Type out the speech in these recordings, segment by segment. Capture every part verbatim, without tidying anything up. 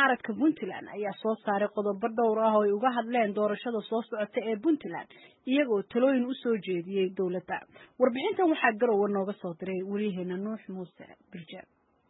mucaaradka Puntland ayaa soo saaray qodobo dhowr ah oo ay uga hadleen doorashada soo socota ee Puntland iyagoo talooyin u soo jeediyay dawladda. Warbixintan waxaa garowe nooga soo diray wariyaheena Nuux Muuse Birjaab.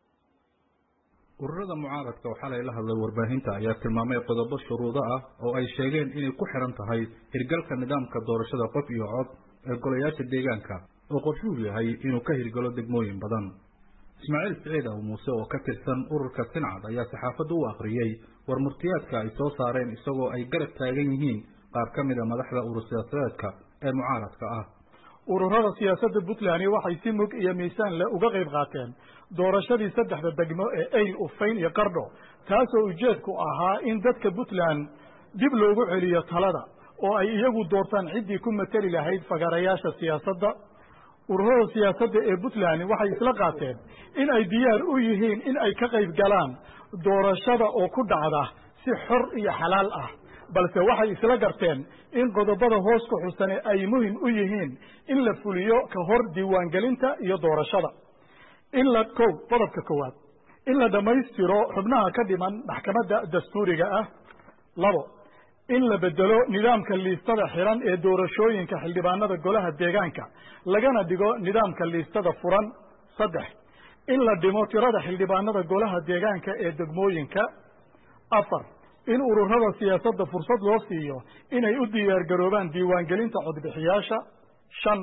ururada mucaaradka waxa ay la hadlay warbaahinta ayaa tilmaamay qodobo shuruudo ah oo ay sheegeen inay ku xiran tahay hirgalka nidaamka doorashada qof iyo cod ee golayaasha deegaanka oo qorshuhu yahay inuu ka hirgalo degmooyin badan. Ismaaciil Siciid Aw Muuse oo ka tirsan ururka Sincad ayaa saxaafadda u akhriyay warmurtiyaadka ay soo saareen isagoo ay garab taagan yihiin qaar ka mid ah madaxda urur siyaasadeedka ee mucaaradka ah. ururada siyaasadda Puntland waxay si mug iyo miisaan leh uga qayb qaateen doorashadii saddexda degmo ee Eyl, Ufayn iyo Qardho, taasoo ujeedku ahaa in dadka Puntland dib loogu celiyo talada oo ay iyagu doortaan ciddii ku matali lahayd fagarayaasha siyaasadda. ururada siyaasadda ee Puntland waxay isla qaateen in ay diyaar u yihiin in ay ka qayb galaan doorashada oo ku dhacda si xor iyo xalaal ah, balse waxay isla garteen in qodobada hoos ku xusan ay muhiim u yihiin in la fuliyo ka hor diiwaangelinta iyo doorashada. in la kow qodobka koowaad in la dhammaystiro xubnaha ka dhiman maxkamadda dastuuriga ah. labo in la bedelo nidaamka liistada xiran ee doorashooyinka xildhibaanada golaha deegaanka lagana dhigo nidaamka liistada furan. saddex in la dhimo tirada xildhibaanada golaha deegaanka ee degmooyinka. afar in ururada siyaasadda fursad loo siiyo inay u diyaar garoobaan diiwaangelinta codbixiyaasha. shan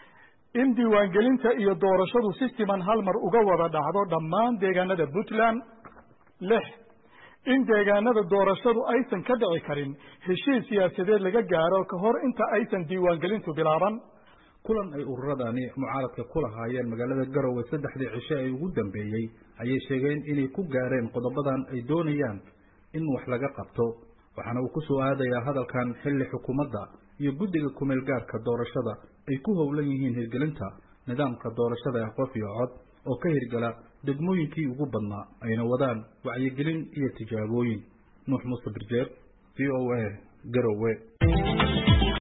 in diiwaangelinta iyo doorashadu si siman hal mar uga wada dhacdo dhammaan deegaanada Puntland. lix in deegaanada doorashadu aysan ka dhici karin heshiis siyaasadeed laga gaaro ka hor inta aysan diiwaangelintu bilaaban. kulan ay ururadani mucaaradka ku lahaayeen magaalada Garowe saddexdii cisho ay ugu dambeeyay ayay sheegeen inay ku gaareen qodobadan ay doonayaan in wax laga qabto, waxaana uu ku soo aadayaa hadalkan xilli xukuumadda iyo guddiga kumeel gaarka doorashada ay ku howlan yihiin hirgelinta nidaamka doorashada ee qof iyo cod oo ka hirgala degmooyinkii ugu badnaa ayna wadaan wacyigelin iyo tijaabooyin. Nuux Muuse Birjaab, V O A, Garowe.